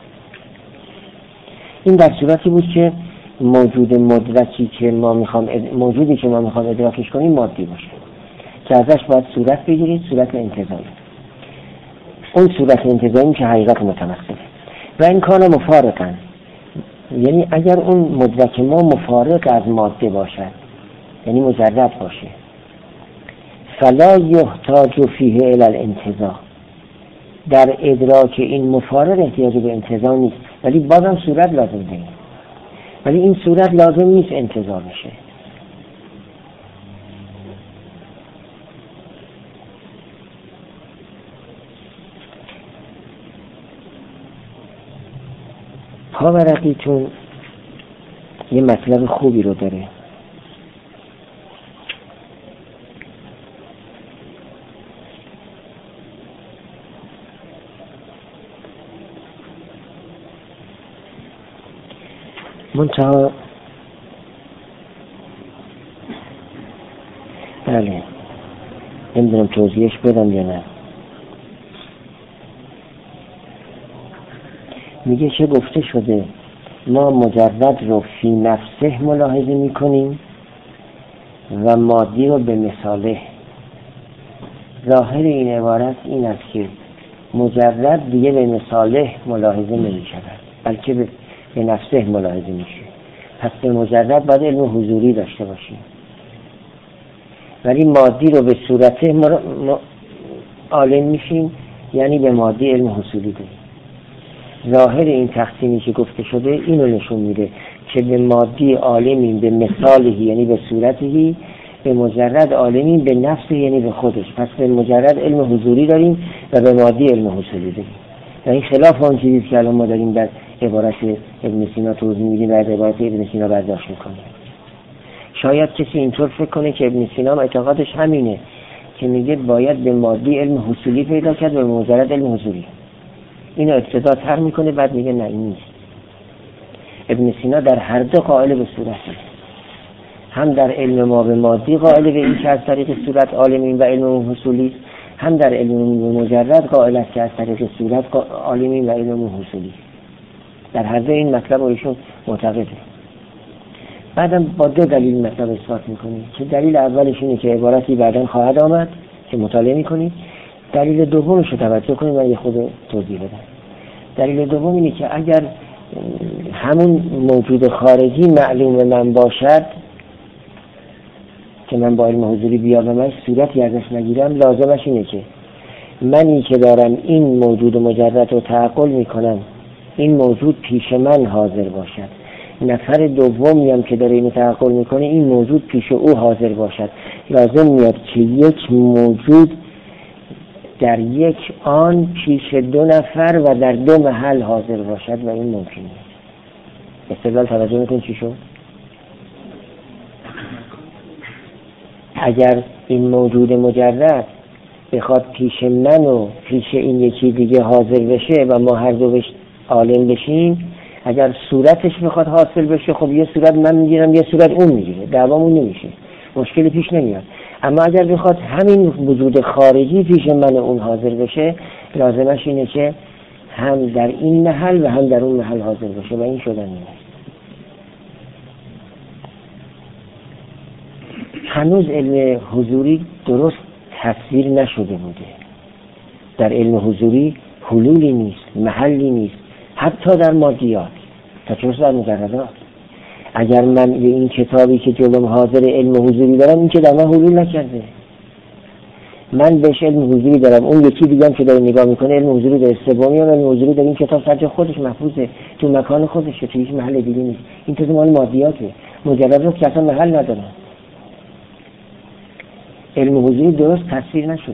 این در صورتی بود که موجودی که ما میخوام ادراکش کنیم مادی باشه، که ازش باید صورت بگیرید، صورت انتزاعی. اون صورت انتزاعی که حقیقت متمثله. و این کار مفارقاً، یعنی اگر اون مدرک ما مفارق از ماده باشد، یعنی مجرد باشه، فلا یحتاج فیه الی الانتزاع، در ادراک این مفارق احتیاج به انتزاع نیست، ولی بازم صورت لازم داریم، ولی این صورت لازم نیست انتزاع بشه. پاورقیتون یه مطلب خوبی رو داره. منتها بله نمیدونم توضیحش بدم یا نه. میگه چه گفته شده ما مجرد رو فی نفسه ملاحظه میکنیم و مادی رو به مثاله. ظاهر این عبارت این است که مجرد دیگه به مثاله ملاحظه نمیشود، بلکه به نفسه ملاحظه میشه. پس به مجرد باید علم حضوری داشته باشیم، ولی مادی رو به صورته عالم میشیم، یعنی به مادی علم حصولی داریم. ظاهر این تقسیمی که گفته شده اینو نشون میده که به مادی عالمیم به مثالی، یعنی به صورتی، به مجرد عالمیم به نفس، یعنی به خودش. پس به مجرد علم حضوری داریم و به مادی علم حصولی داریم. و این خلاف آن چیزی که الان ما داریم در عبارت ابن سینا توضیح میدیم و عبارت ابن سینا برداشت میکنیم. شاید کسی اینطور فکر کنه که ابن سینا اعتقادش همینه که میگه باید به مادی علم حصولی پیدا کرد و به مجرد علم حضوری. اینو ابتدا تر میکنه، بعد میگه نه این نیست. ابن سینا در هر دو قائل به صورته، هم در علم ما به مادی قائل به این که از طریق صورت عالمین و علم حصولی، هم در علم مجرد قائل است که از طریق صورت عالمین و علم حصولی. در هر دو این مطلب ایشون معتقده. بعدم با دو دلیل مطلب اثبات میکنید که دلیل اولش اینه که عبارتی بعداً خواهد آمد که مطالعه میکنید. دلیل دومش رو توجه کنید، من یه خود توضیح بدم. دلیل دوم اینه که اگر همون موجود خارجی معلوم من باشد که من با علم حضوری بیام و من صورتی ازش نگیرم، لازمش اینه که منی که دارم این موجود مجرد رو تعقل میکنم این موجود پیش من حاضر باشد، نفر دومی هم که داره اینو تعقل میکنه این موجود پیش او حاضر باشد. لازم میاد که یک موجود در یک آن پیش دو نفر و در دو محل حاضر باشد و این ممکنه. استدلال توجه میکنید چی شد؟ اگر این موجود مجرد بخواد پیش من و پیش این یکی دیگه حاضر بشه و ما هر دو عالم بشیم، اگر صورتش بخواد حاصل بشه، خب یه صورت من میگیرم یه صورت اون میگیره، دعوامون نمیشه، مشکلی پیش نمیاد. اما اگر بخواد همین وجود خارجی پیش من اون حاضر بشه، لازمش اینه که هم در این محل و هم در اون محل حاضر بشه و این شدن نیست. هنوز علم حضوری درست تصویر نشده بوده. در علم حضوری حلولی نیست، محلی نیست، حتی در مادیات، تا چه در مجردات. اگر من این کتابی که جلوم حاضر علم حضوری دارم، این که در من حلول نکرده، من بهش علم حضوری دارم، اون یکی دیگه هم که داره نگاه میکنه علم حضوری داره، سومی هم علم حضوری داره، این کتاب سر جای خودش محفوظه، تو مکان خودشه، تو هیچ محل دیگه نیست. این تو مال مادیاته، مجردات که اصلا محل ندارن. علم حضوری درست تصویر نشده.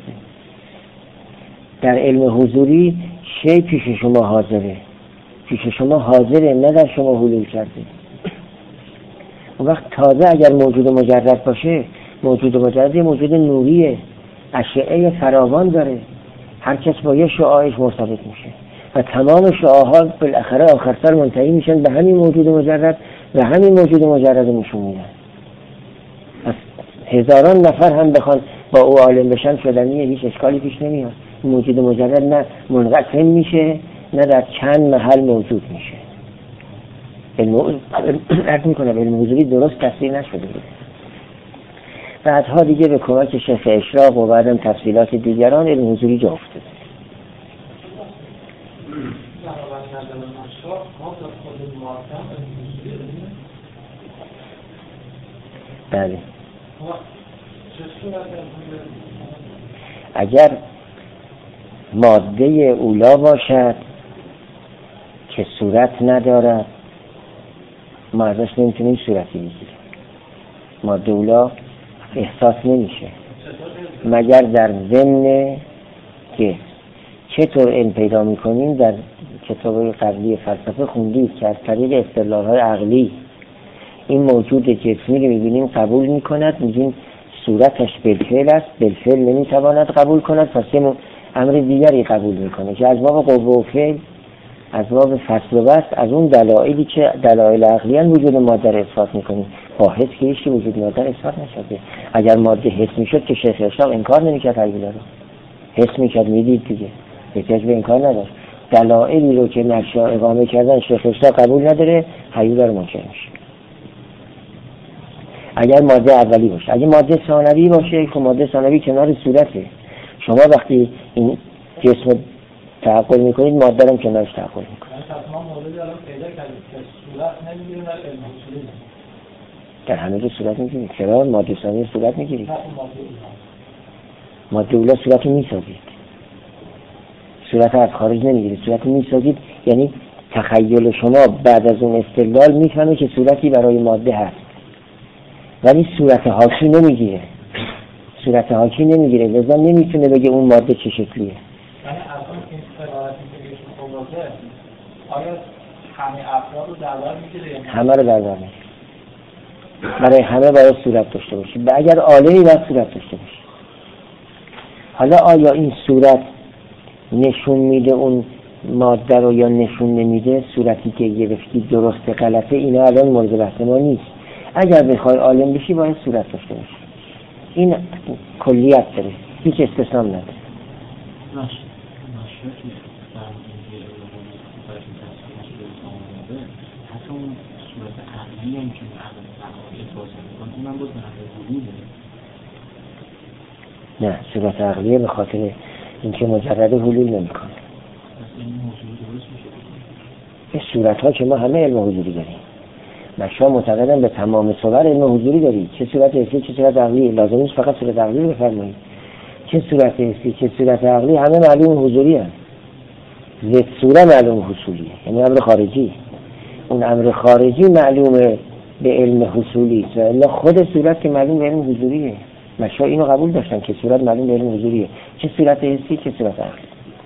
در علم حضوری شی پیش شما حاضره، پیش شما حاضره، نه در شما حلول کرده. اون وقت تازه اگر موجود مجرد باشه، موجود مجرد موجود نوریه، اشعه فراوان داره، هر کس با یه شعاعش مرتبط میشه و تمام شعاعها بالاخره آخر سر منتهی میشن به همین موجود مجرد و همین موجود مجرد نشون میدن. پس هزاران نفر هم بخوان با او عالم بشن شدنیه، هیچ اشکالی پیش نمیاد. موجود مجرد نه منقسم میشه نه در چند محل موجود میشه. علم میکنم علم حضوری درست تصویر نشده بود. بعدها دیگه به کمک شیخ اشراق و بعدم تفصیلات دیگران علم حضوری جا افتاد. بله. اگر ماده اولا باشد که صورت ندارد، ما ازش نمیتونیم صورتی بگیریم. ماده اولا احساس نمیشه مگر در ضمن که چطور علم پیدا میکنیم. در کتاب قبلی فلسفه خوندید که از طریق استدلال‌های عقلی این موجود جسمی رو میبینیم قبول میکند، میگیم صورتش بالفعل است، بالفعل نمیتواند قبول کند، پس یه امر دیگری قبول میکنه که از باب قوه و فعل، از باب فصل و بسط، از اون دلایلی که دلایل عقلی ان وجود ماده رو اثبات میکنیم. با حس که هیچ وجود ماده اثبات نشده. اگر ماده حس میشد که شیخ اشراق انکار نمیکرد، هیولا رو حس میکرد، میدید دیگه، احتیاج به انکار نداشت. دلایلی رو که نقشا اقامه کردن شیخ اشراق قبول نداره، هیولا رو منکر میشه. اگر ماده اولی باشه، اگه ماده ثانوی باشه که ماده ثانوی کنار صورته، شما وقتی این جسم تعقل میکنید ماده رو کنارش تعقل میکنید. ما موردی الان پیدا کردیم که صورت نمیگیریم در علم حضوری، در همه جا صورت میگیرید. چرا؟ ماده ثانوی صورت میگیرید. ماده اولا صورت میسازید، صورت از خارج نمیگیرید، صورت میسازید. یعنی تخیل شما بعد از اون استدلال میفهمه که صورتی برای ماده هست، ولی صورت حاکی نمیگیره. صورت حاکی نمیگیره، لذا نمیتونه بگه اون ماده چه شکلیه. یعنی اصلا این قرارتی که بهش خلاصه آیا همه افراد رو در بر میگیره؟ همه رو در بر میگیره. برای همه باید صورت داشته باشه و اگر عالمی باید صورت داشته باشه. حالا آیا این صورت نشون میده اون ماده رو یا نشون نمیده؟ صورتی که گرفتی درست غلطه، اینا الان مورد بحث ما نیست. اگر بخوای عالم بشی باید صورت داشته باشی. این کلیت داره، هیچ استثناء نداره. داره حتی اون صورت عقلی هم که عقل فعالیت بازی میکنه اونم بود به نظر حلوله. نه صورت عقلیه به خاطر اینکه مجرد حلول نمیکنه. این موضوع درست میشه. این صورت ها که ما همه علم حضوری داریم. مشا معتقدن به تمام صور علم حضوری داری. چه صورت حسی چه صورت عقلی، لازم نیست فقط صورت عقلی رو بفرمایید. چه صورت حسی چه صورت عقلی همه معلوم حضوری هست. ضد صورت معلوم حصولیه، یعنی امر خارجی. اون امر خارجی معلومه به علم حصولی است، الا خود صورت که معلوم به علم حضوریه. مشا اینو قبول داشتن که صورت معلوم به علم حضوریه، چه صورت حسی چه صورت عقلی.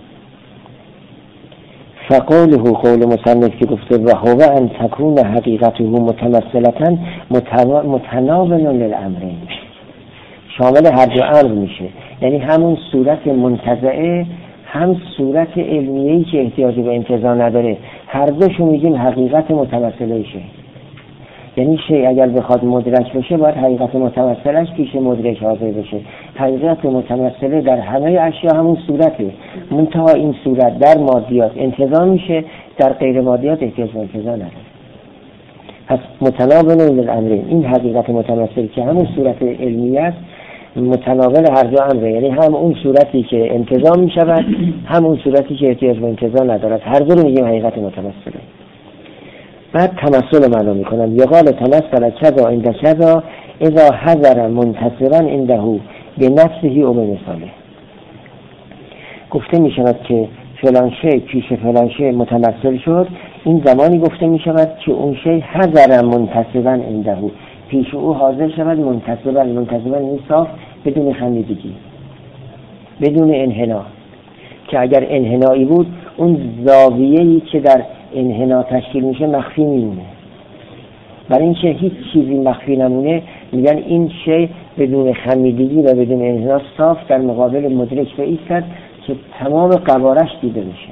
فقوله قول مصنف که گفته و هو ان تکون حقیقته متمثلة متناول للامرین، شامل هر دو امر میشه، یعنی همون صورت منتزعه هم صورت علمیه‌ای که احتیاج به انتزاع نداره، هر دوشو میگیم حقیقت متمثله شه. یعنی شیء اگر بخواد مدرک بشه باید حقیقت متمثلش پیش مدرک حاضر بشه. حقیقت متمثله در همه اشیا همون صورته، منتها این صورت در مادیات انتزاع میشه، در غیر مادیات احتیاج به انتزاع نداره. پس متناول للامرین، این حقیقت متمثل که همون صورت علمی است متناول هر دو امره، یعنی هم اون صورتی که انتزاع میشود هم اون صورتی که احتیاج به انتزاع ندارد، هر دو رو میگیم حقیقت متمثله. بعد تمثل معنا میکنم، یقال تمثل کذا عند کذا اذا حضر منتصرا عنده به نفسه او به مثاله. گفته میشود که فلان شی پیش فلان شی متمثل شد، این زمانی گفته میشود که اون شی حضر منتصرا عنده، پیش او حاضر شود منتصرا این صاف بدون خمیدگی بدون انحنا، که اگر انحنایی بود اون زاویه‌ای که در انحنا تشکیل میشه مخفی میمونه. برای اینکه هیچ چیزی مخفی نمونه میگن این شی بدون خمیدگی و بدون انحنا صاف در مقابل مدرک ایستد که تمام قوارش دیده بشه.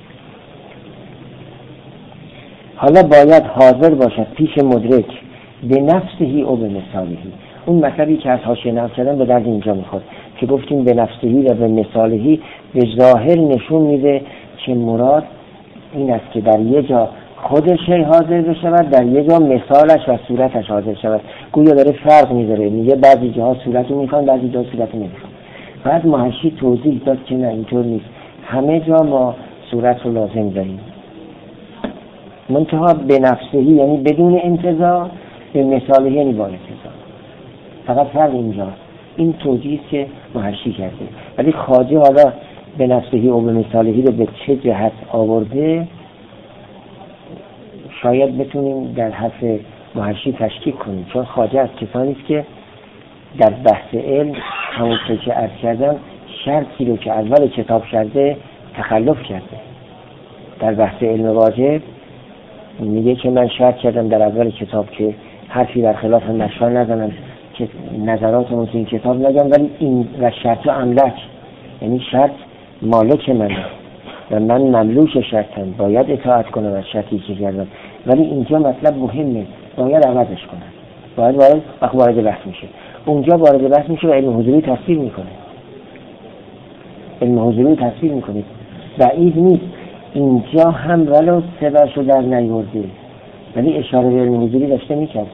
حالا باید حاضر باشد پیش مدرک به نفسهی او به مثالهی. اون مطلبی که از حاشیه نقل کردن به درد اینجا میخورد که گفتیم به نفسهی و به مثالهی به ظاهر نشون میده که مراد این است که در یه جا خود شی حاضر بشود، در یه جا مثالش و صورتش حاضر شود. گویا داره فرق میذاره، میگه بعضی جاها صورت رو میخوان بعضی جاها صورت رو نمیخوان. بعد محشی توضیح داد که نه اینطور نیست، همه جا ما صورت رو لازم داریم، منتها به نفسهی یعنی بدون انتزاع، به مثالهی یعنی با انتزاع. فقط فرق اینجا این توضیحی که محشی کرده. ولی خواجه حالا به نفسهی و به مثالهی رو به چه جهت آورده شاید بتونیم در حرف محشی تشکیک کنیم، چون خواجه از کسانی است که در بحث علم همون که عرض کردم شرطی رو که اول کتاب کرده تخلف کرده. در بحث علم واجب میگه که من شرط کردم در اول کتاب که حرفی در خلاف مشروع نزنم، که نظراتمون تو این کتاب نگم، ولی این و شرط املک، یعنی شرط مالک منه و من مملوک شرطم، باید اطاعت کنم از شرطی که کردم، ولی اینجا مطلب مهمه، باید عوضش کنم، باید وارد بحث میشه. اونجا وارد بحث میشه و علم حضوری تفسیر میکنه، علم حضوری تفسیر میکنه. بعید نیست اینجا هم ولو صداشو در نیورده ولی اشاره به علم حضوری داشته میکرده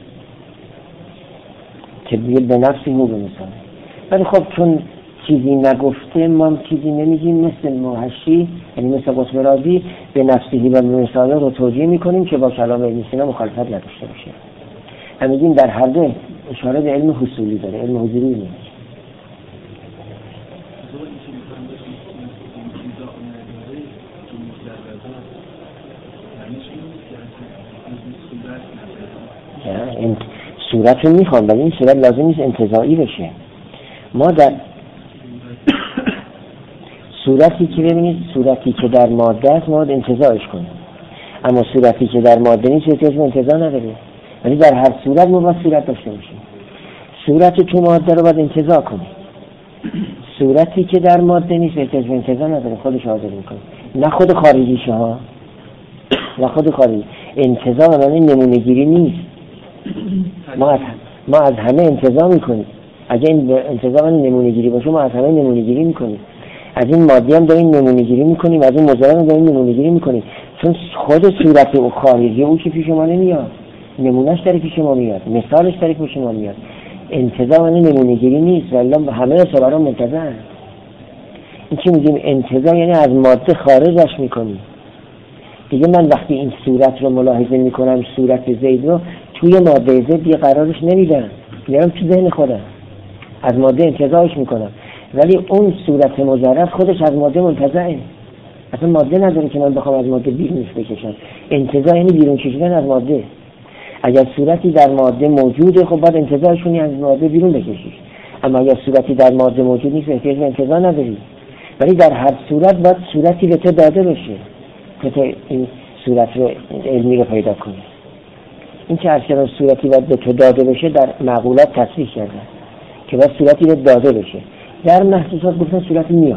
که به نفسی مو بمیسانه. ولی خب چون چیزی نگفته ما چیزی نمیگیم، مثل محشی یعنی مثل قطب رازی به نفسی و به مثاله رو توجیه میکنیم که با کلام ابن سینا مخالفت نداشته باشه. هم میگیم در هر دو اشاره به علم حصولی داره، علم حضوری نیست. این صورت رو میخوام ولی این صورت لازم نیست انتزاعی بشه. ما در صورتی که ببینید صورتی که در ماده است ما انتزاعش کنیم، اما صورتی که در ماده نیست احتیاج به انتزاع نداره، ولی در هر صورت ما باید صورت داشته باشیم. صورت تو ماده رو باید انتزاع کنیم، صورتی که در ماده نیست احتیاج به انتزاع نداره، خودش حاضر میکنه. نه خود خارجیشه ها، نه خود خارجی. انتزاع معنی نمونه گیری نیست. ما از همه انتزاع میکنیم. اگه این انتزاع نمونه گیری باشه ما از همه نمونه گیری میکنیم. از این مادی هم داریم نمونه گیری میکنیم، از این مجرد هم داریم نمونه گیری میکنیم. چون خود صورت او خارجی او که پیش ما نمیاد، نمونهش داره پیش ما میاد، مثالش داره پیش ما میاد. انتزاع یعنی نمونه‌گیری نیست، ولی همه صورا منتزع. این که میگیم انتزاع یعنی از ماده خارجش میکنی. دیگه من وقتی این صورت رو ملاحظه میکنم، صورت زید رو توی ماده زید دیگه قرارش نمیدم، میارم تو ذهن خودم، از ماده انتزاعش میکنم. ولی اون صورت مجرد خودش از ماده منتزعه، اصلا ماده نداره که من بخوام از ماده بیرونش بکشم. انتزاع یعنی بیرون کشیدن از ماده. اگر صورتی در ماده موجوده خب باید انتزاعشونی از ماده بیرون بکشیش، اما اگر صورتی در ماده موجود نیست احتیاج به انتزاع نداری. ولی در هر صورت باید صورتی به تو داده بشه که تو این صورت رو علمی رو پیدا کنی. این که اصلا صورتی باید به تو داده بشه در معقولات تصریح کردن که باید صورتی به داده بشه. در محسوسات گفتن صورتی میاد،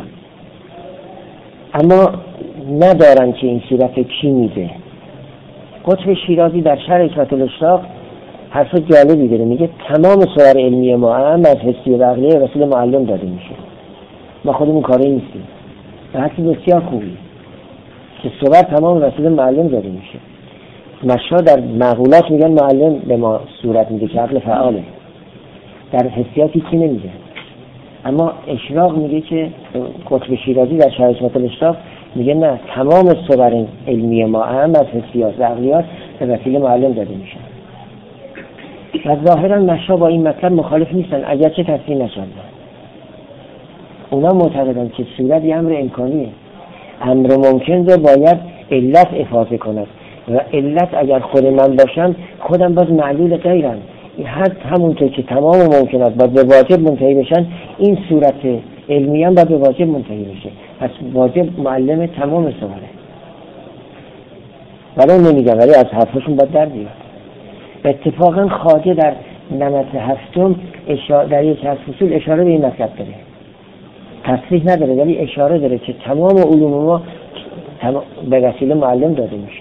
اما ندارن که این صورت کی میده. قطب شیرازی در شرح حکمت الاشراق حرف جالبی داره، میگه تمام صور علمی ما هم از حسی و عقلی وسیله معلم داده میشه. ما خودمون کاری نیستیم. به حسی بسیار خوبی که صور تمام وسیله معلم داده میشه. مشا در معقولات میگن معلم به ما صورت میده که عقل فعاله، در حسیاتی چی نمیگه. اما اشراق میگه که قطب شیرازی در شرح حکمت الاشراق میگه نه، تمام صور علمی ما هم از حسیات و عقلیات به وسیله معلم داده میشن. و ظاهرا مشا با این مطلب مخالف نیستن، اگرچه تصریح نشدن. اونا معتقدن که صورت یه امر امکانیه، امر ممکن رو باید علت افاضه کند و علت اگر خود من باشم خودم باز معلول غیرم. همونطور که تمام ممکنات باید به واجب منتهی بشن، این صورت علمی هم باید به واجب منتهی بشه. پس واجب معلم تمام صوره. ولی نمیگم، ولی از حرفشون باید در بیاد. اتفاقا خواجه در نمط هفتم در یک از فصول اشاره به این مطلب داره، تصریح نداره ولی اشاره داره که تمام علوم ما به وسیله معلم داده میشه.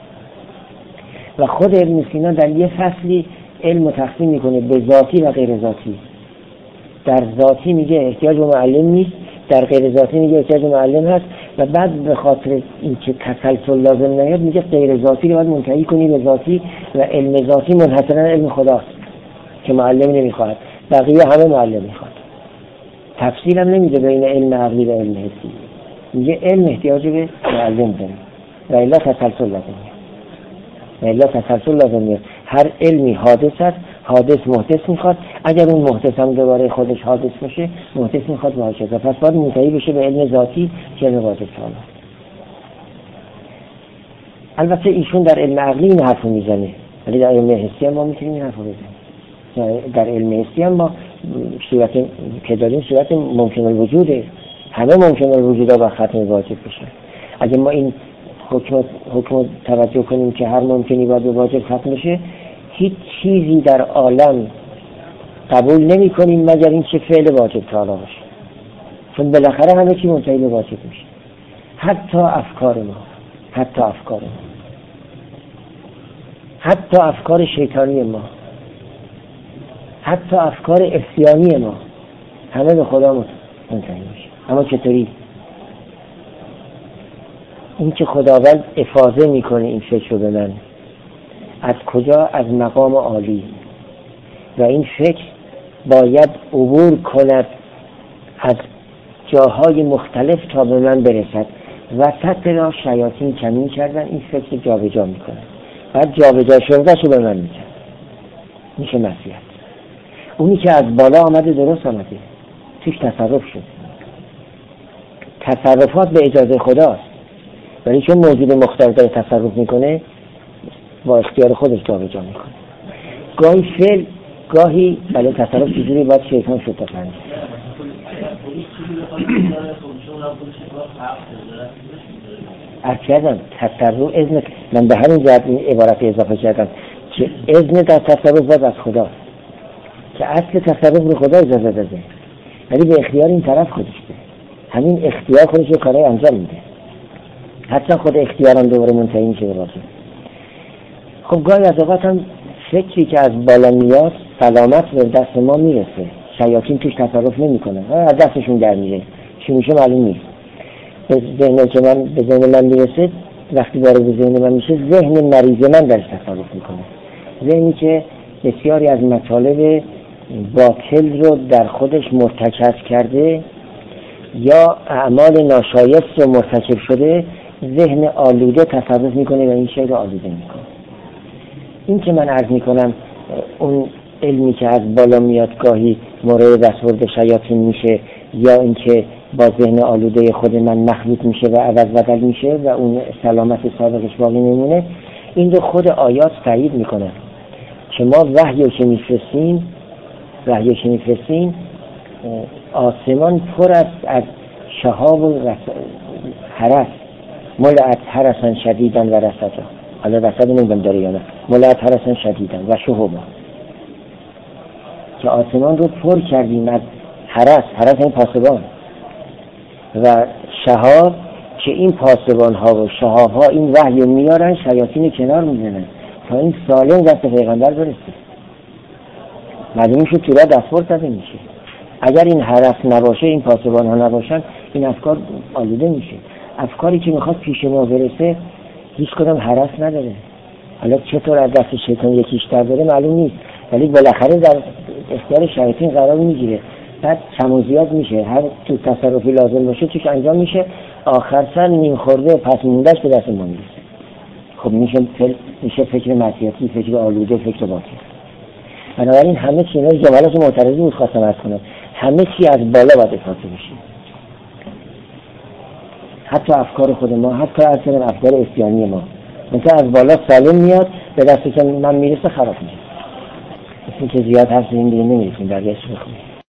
و خود ابن سینا در یه فصلی علم تقسیم میکنه به ذاتی و غیر ذاتی. در ذاتی میگه احتیاج به معلم نیست، در غیر ذاتی میگه احتیاج به معلم هست، و بعد به خاطر اینکه تسلسل لازم نیاد میگه غیر ذاتی رو باید منتهی کنی به ذاتی و علم ذاتی منحصرا علم خداست که معلم نمیخواد، بقیه همه معلم میخواد. تفصیل هم نمیده بین علم عقلی و علم حسی، میگه علم احتیاج به معلم داره و الا تسلسل لازم میاد. هر علمی حادث است، حادث محدث میخواد، اگر اون محدث هم دوباره خودش حادث بشه محدث میخواد واجب، پس باید منتهی بشه به علم ذاتی که علم واجب تعالی. البته ایشون در علم عقلی این حرفو میزنه، ولی در علم حسی هم ما میتونیم این حرفو بزنیم. در علم حسی هم ما صورت که داریم صورت ممکن الوجوده، همه ممکن الوجود ها با ختم واجب بشن. اگه ما این حکم توجه کنیم که هر ممکنی باید به واجب ختم بشه، هیچ چیزی در عالم قبول نمی کنیم مگر این که فعل واجب تعالی باشه، چون بالاخره همه چی منتهی به واجب میشه. حتی افکار ما، حتی افکار شیطانی ما، حتی افکار عصیانی ما، همه به خدا منتهی میشه. اما چطوری؟ این که خداوند افاضه میکنه این فکر رو به من، از کجا؟ از مقام عالی، و این فکر باید عبور کند از جاهای مختلف تا به من برسد. وسط را شیاطین کمین کردن، این فکر جابجا میکنه، بعد جابجا شدهش رو به من میکنه، میشه مسیحیت. اونی که از بالا آمده درست آمده، توش تصرف شد. تصرفات به اجازه خداست، ولی چون موجود مختلف داره تصرف میکنه با اختیار خودش جابجا میکنه. گاهی فعل، گاهی بله تصرف چیزی باید شیطان شد تفنید. کردم تصرف اذن، من به همین جهت این عبارت اضافه کردم که اذن در تصرف باید از خدا، که اصل تصرف رو خدا اجازه داده، ولی به اختیار این طرف خودش ده. همین اختیار خودش رو کارهای انجام میده، حتی خود اختیارم دوباره منتهی میشه به واجب. خب گاهی از اوقات هم فکری که از بالا میاد سلامت به دست ما میرسه، شیاطین توش تصرف نمیکنه، از دستشون در میره، چی میشه معلوم نیست. به ذهن من میرسه وقتی وارد ذهن من میشه، ذهن مریض من درش تصرف میکنه، ذهنی که بسیاری از مطالب باطل رو در خودش مرتکز کرده یا اعمال ناشایست رو مرتکب شده، ذهن آلوده تصرف میکنه و این شی رو آلوده میکنه. این که من عرض میکنم اون علمی که از بالا میاد گاهی مورد دستورد شیاطین میشه، یا اینکه با ذهن آلوده خود من مخلوط میشه و عوض بدل میشه و اون سلامت سابقش باقی نمونه، این رو خود آیات تایید میکنه که ما وحی که میفرستیم آسمان پر است از شهاب و حرس، ملعت حرسن شدیدن و رسدا. حالا رسد نمیدونم داره یا نه، ملعت حرسن شدیدن و شهوبا، که آسمان رو پر کردیم از حرس این پاسبان و شهاب، که این پاسبان ها و شهاب ها این وحی میارن، شیاطین کنار میزنن تا این سالم دست پیغمبر برسه. معلوم شد تو را دستور زده میشه. اگر این حرس نباشه، این پاسبان ها نباشن، این افکار آلوده میشه. افکاری که میخواد پیش ما برسه هیچ کدام حرس نداره. حالا چطور از دست شیطان یکیش در بره معلوم نیست، ولی بالاخره در اختیار شیاطین قرار میگیره، بعد کم و زیاد میشه، هر تو تصرفی لازم باشه توش انجام میشه، آخر سر نیم خورده پس موندهش به دست ما میرسه. خب میشه فکر معصیتی، فکر آلوده، فکر باطل. بنابراین همه چی اینا جملات معترضی بود خواستم عرض کنم، همه چی از بالا باید احاطه بشه، حتی افکار خود ما، حتی اصلا افکار عصیانی ما، مثلا از بالا سالم میاد به دستی که من میرسه خراب میشه. اسمی که زیاد حرف این دیگه نمیرسیم، برگشت بخونیم.